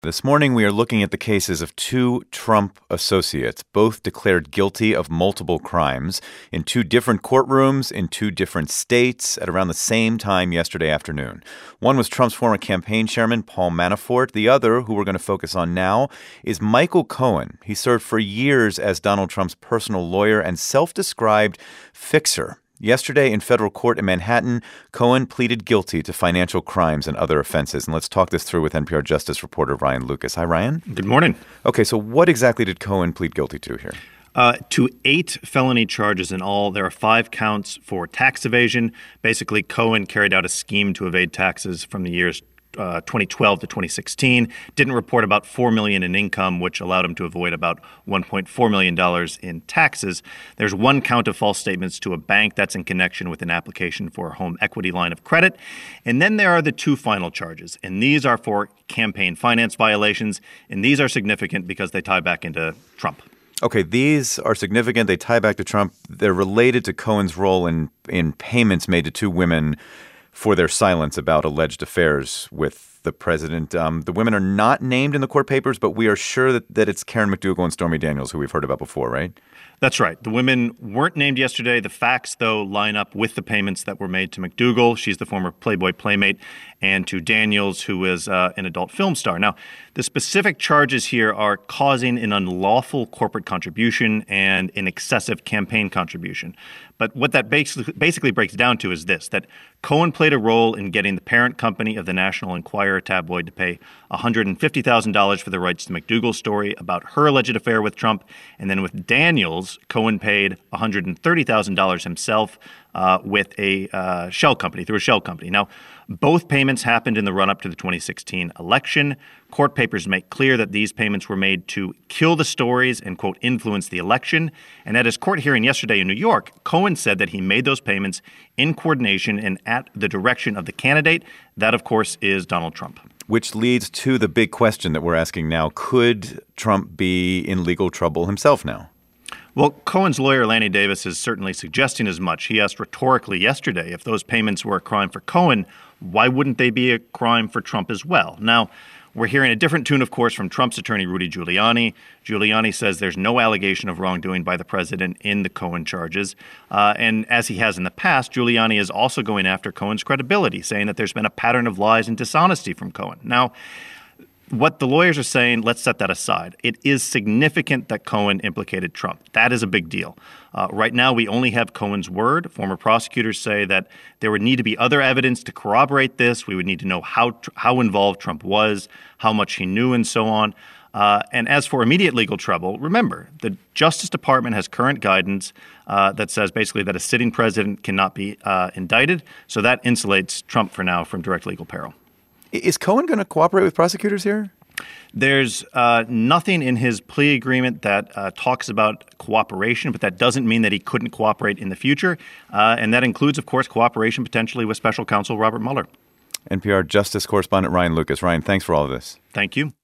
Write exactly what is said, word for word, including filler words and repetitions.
This morning, we are looking at the cases of two Trump associates, both declared guilty of multiple crimes in two different courtrooms in two different states at around the same time yesterday afternoon. One was Trump's former campaign chairman, Paul Manafort. The other, who we're going to focus on now, is Michael Cohen. He served for years as Donald Trump's personal lawyer and self-described fixer. Yesterday in federal court in Manhattan, Cohen pleaded guilty to financial crimes and other offenses. And let's talk this through with N P R Justice reporter Ryan Lucas. Hi, Ryan. Good morning. Okay, so what exactly did Cohen plead guilty to here? Uh, to eight felony charges in all. There are five counts for tax evasion. Basically, Cohen carried out a scheme to evade taxes from the years Uh, twenty twelve to twenty sixteen, didn't report about four million dollars in income, which allowed him to avoid about one point four million dollars in taxes. There's one count of false statements to a bank that's in connection with an application for a home equity line of credit. And then there are the two final charges, and these are for campaign finance violations, and these are significant because they tie back into Trump. Okay, these are significant. They tie back to Trump. They're related to Cohen's role in, in payments made to two women for their silence about alleged affairs with the president. Um, the women are not named in the court papers, but we are sure that, that it's Karen McDougal and Stormy Daniels, who we've heard about before, right? That's right. The women weren't named yesterday. The facts, though, line up with the payments that were made to McDougal. She's the former Playboy Playmate, and to Daniels, who is uh, an adult film star. Now, the specific charges here are causing an unlawful corporate contribution and an excessive campaign contribution. But what that basically, basically breaks down to is this, that Cohen played a role in getting the parent company of the National Enquirer tabloid to pay one hundred fifty thousand dollars for the rights to McDougal's story about her alleged affair with Trump. And then with Daniels, Cohen paid one hundred thirty thousand dollars himself uh, with a uh, shell company, through a shell company. Now, both payments happened in the run-up to the twenty sixteen election. Court papers make clear that these payments were made to kill the stories and, quote, influence the election. And at his court hearing yesterday in New York, Cohen said that he made those payments in coordination and at the direction of the candidate. That, of course, is Donald Trump. Which leads to the big question that we're asking now. Could Trump be in legal trouble himself now? Well, Cohen's lawyer, Lanny Davis, is certainly suggesting as much. He asked rhetorically yesterday, if those payments were a crime for Cohen, why wouldn't they be a crime for Trump as well? Now, we're hearing a different tune, of course, from Trump's attorney, Rudy Giuliani. Giuliani says there's no allegation of wrongdoing by the president in the Cohen charges. Uh, and as he has in the past, Giuliani is also going after Cohen's credibility, saying that there's been a pattern of lies and dishonesty from Cohen. Now, what the lawyers are saying, let's set that aside. It is significant that Cohen implicated Trump. That is a big deal. Uh, right now, we only have Cohen's word. Former prosecutors say that there would need to be other evidence to corroborate this. We would need to know how how involved Trump was, how much he knew, and so on. Uh, and as for immediate legal trouble, remember, the Justice Department has current guidance uh, that says basically that a sitting president cannot be uh, indicted. So that insulates Trump for now from direct legal peril. Is Cohen going to cooperate with prosecutors here? There's uh, nothing in his plea agreement that uh, talks about cooperation, but that doesn't mean that he couldn't cooperate in the future. Uh, and that includes, of course, cooperation potentially with special counsel Robert Mueller. N P R Justice correspondent Ryan Lucas. Ryan, thanks for all of this. Thank you.